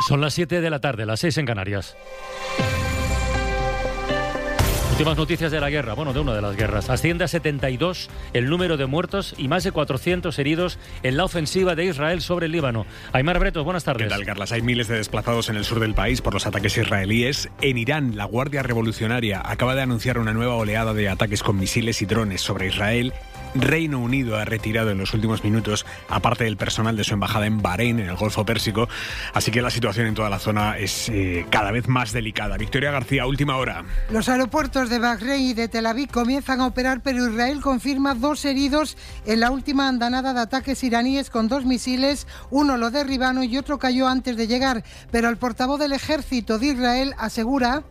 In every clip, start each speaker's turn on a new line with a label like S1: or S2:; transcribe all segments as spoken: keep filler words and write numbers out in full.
S1: Son las siete de la tarde, las seis en Canarias. Últimas noticias de la guerra, bueno, de una de las guerras. Asciende a setenta y dos el número de muertos y más de cuatrocientos heridos en la ofensiva de Israel sobre el Líbano. Aimar Bretos, buenas tardes.
S2: ¿Qué tal, Carlas? Hay miles de desplazados en el sur del país por los ataques israelíes. En Irán, la Guardia Revolucionaria acaba de anunciar una nueva oleada de ataques con misiles y drones sobre Israel. Reino Unido ha retirado en los últimos minutos a parte del personal de su embajada en Bahrein, en el Golfo Pérsico, así que la situación en toda la zona es eh, cada vez más delicada. Victoria García, última hora.
S3: Los aeropuertos de Bahrein y de Tel Aviv comienzan a operar, pero Israel confirma dos heridos en la última andanada de ataques iraníes con dos misiles. Uno lo derribaron y otro cayó antes de llegar, pero el portavoz del ejército de Israel asegura: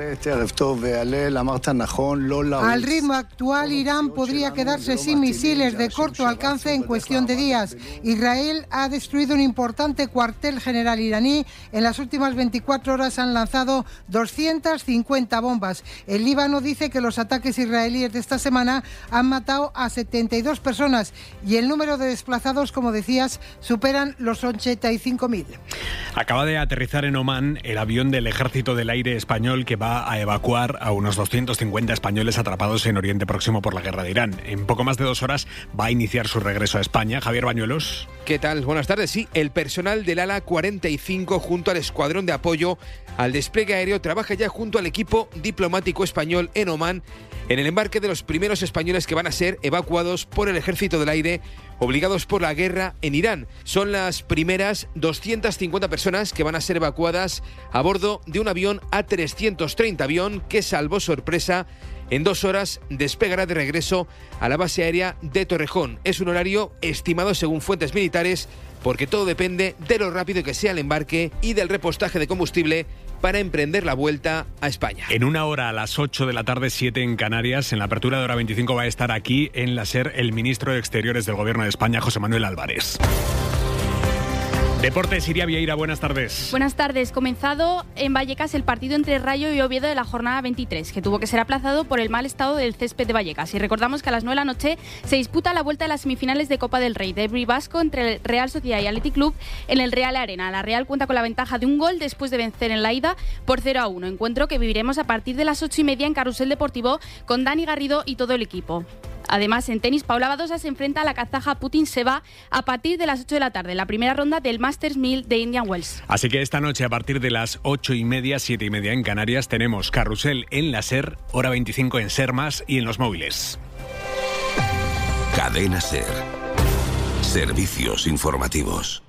S3: al ritmo actual, Irán podría quedarse sin misiles de corto alcance en cuestión de días. Israel ha destruido un importante cuartel general iraní. En las últimas veinticuatro horas han lanzado doscientas cincuenta bombas. El Líbano dice que los ataques israelíes de esta semana han matado a setenta y dos personas y el número de desplazados, como decías, superan los ochenta y cinco mil.
S2: Acaba de aterrizar en Omán el avión del Ejército del Aire español que va a evacuar a unos doscientos cincuenta españoles atrapados en Oriente Próximo por la guerra de Irán. En poco más de dos horas va a iniciar su regreso a España. Javier Bañuelos.
S4: ¿Qué tal? Buenas tardes. Sí, el personal del ala cuarenta y cinco junto al escuadrón de apoyo al despliegue aéreo trabaja ya junto al equipo diplomático español en Omán en el embarque de los primeros españoles que van a ser evacuados por el Ejército del Aire obligados por la guerra en Irán. Son las primeras doscientas cincuenta personas que van a ser evacuadas a bordo de un avión A trescientos treinta, avión que, salvo sorpresa, en dos horas despegará de regreso a la base aérea de Torrejón. Es un horario estimado según fuentes militares porque todo depende de lo rápido que sea el embarque y del repostaje de combustible para emprender la vuelta a España.
S2: En una hora, a las ocho de la tarde, siete en Canarias, en la apertura de Hora veinticinco va a estar aquí en la SER el ministro de Exteriores del Gobierno de España, José Manuel Álvarez. Deportes, Iria Vieira, buenas tardes.
S5: Buenas tardes. Comenzado en Vallecas el partido entre Rayo y Oviedo de la jornada veintitrés, que tuvo que ser aplazado por el mal estado del césped de Vallecas. Y recordamos que a las nueve de la noche se disputa la vuelta de las semifinales de Copa del Rey, derbi vasco entre el Real Sociedad y Athletic Club en el Real Arena. La Real cuenta con la ventaja de un gol después de vencer en la ida por cero a uno. Encuentro que viviremos a partir de las ocho y media en Carrusel Deportivo con Dani Garrido y todo el equipo. Además, en tenis, Paula Badosa se enfrenta a la kazaja Putin Seva a partir de las ocho de la tarde, la primera ronda del Masters mil de Indian Wells.
S2: Así que esta noche, a partir de las ocho y media, siete y media en Canarias, tenemos Carrusel en la SER, Hora veinticinco en SER Más y en los móviles.
S6: Cadena SER. Servicios informativos.